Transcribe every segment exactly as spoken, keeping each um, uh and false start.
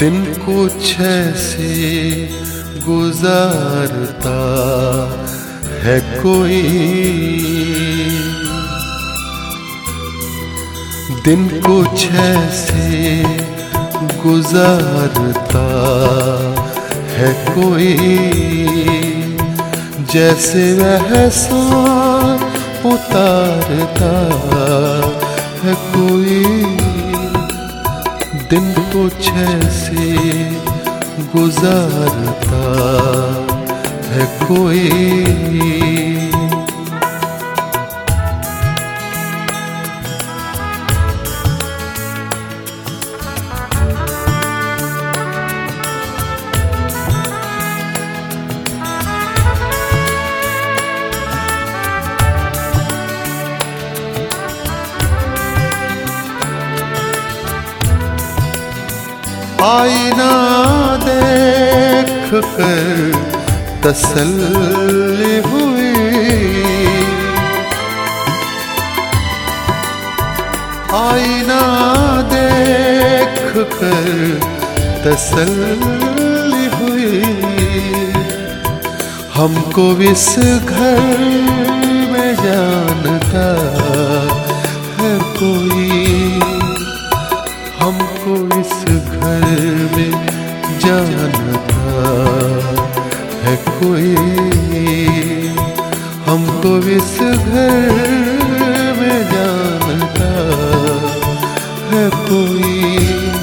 दिन कुछ ऐसे गुजारता है कोई, दिन कुछ ऐसे गुजारता है कोई, जैसे वह एहसान उतारता है कोई। दिन कुछ ऐसे गुजारता है कोई। आईना देख कर तसल्ली हुई, आईना देख कर तसल्ली हुई। हमको इस घर में जानता है कोई, हमको इस घर में जानता है कोई, हमको इस घर में जानता है कोई,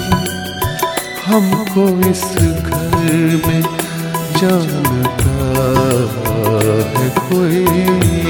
हमको इस घर में जानता है कोई।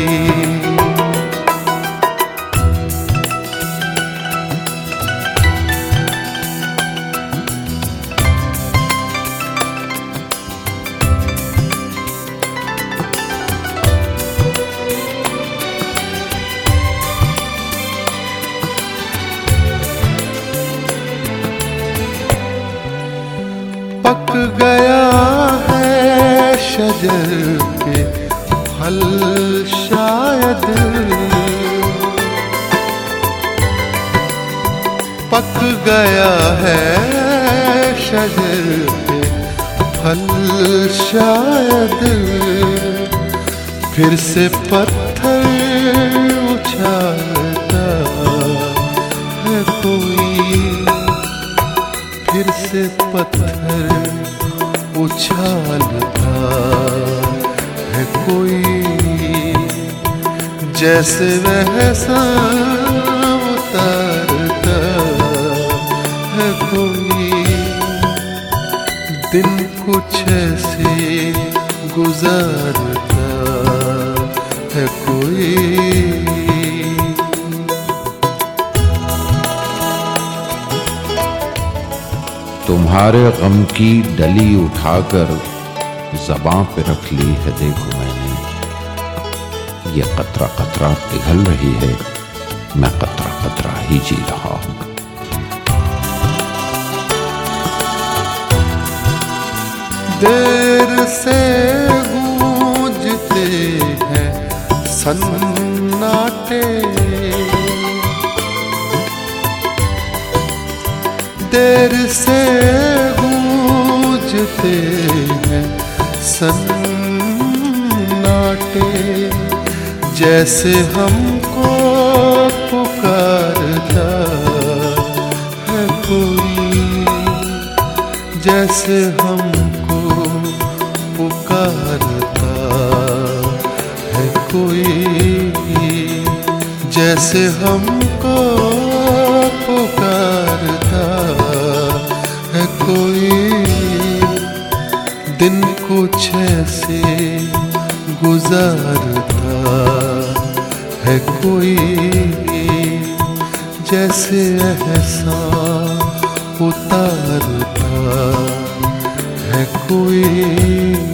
पक गया है शजर के फल शायद, पक गया है शजर के फल शायद, फिर से पत्थर उछालता है कोई, फिर से पत्थर उछालता है कोई, जैसे वह एहसान उतारता है कोई। दिन कुछ ऐसे गुजारता है कोई। तुम्हारे गम की डली उठाकर ज़बां पे रख ली है देखो मैंने, ये कतरा कतरा पिघल रही है, मैं कतरा कतरा ही जी रहा हूँ। देर से गूंजते हैं सन्नाटे, देर से गूंजते हैं सन्नाटे, जैसे हमको पुकारता है कोई, जैसे हमको पुकारता है कोई, जैसे हमको पुकारता है कोई। दिन कुछ ऐसे गुजारता है कोई, जैसे एहसान उतारता है कोई।